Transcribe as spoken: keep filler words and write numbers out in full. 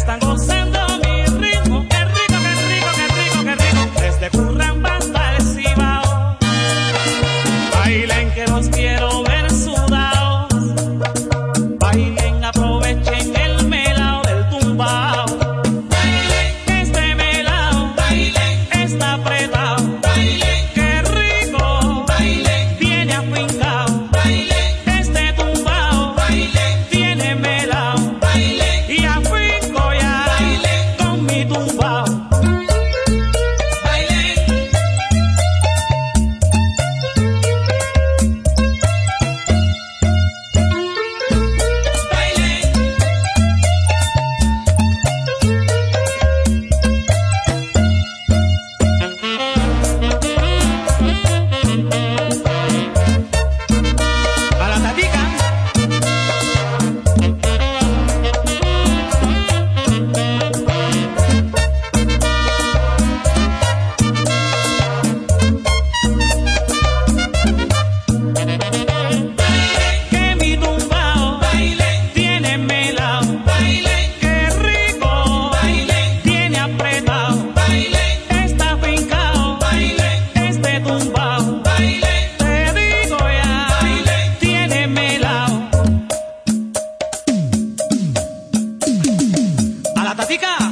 están gozando mi ritmo. Qué rico, qué rico, qué rico, qué rico. Desde Curramba hasta el Cibao. Bailen que los quiero ver sudados. Bailen, aprovechen el melao del tumbao. Bailen, este melao, bailen, está apretado. Bailen, qué rico, bailen, viene afincao. Bailen, este tumbao, bailen, tiene melao. Bailen, y afinco ya, bailen, con mi tumbao. Tatica.